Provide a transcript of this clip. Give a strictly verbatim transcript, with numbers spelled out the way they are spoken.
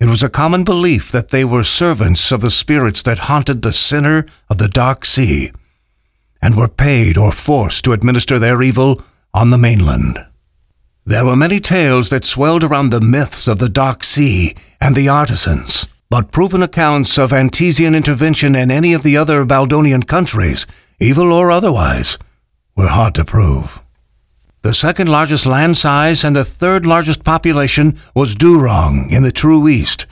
It was a common belief that they were servants of the spirits that haunted the center of the Dark Sea, and were paid or forced to administer their evil on the mainland. There were many tales that swelled around the myths of the Dark Sea and the artisans, but proven accounts of Antesian intervention in any of the other Baldonian countries, evil or otherwise, were hard to prove. The second largest land size and the third largest population was Durong in the True East,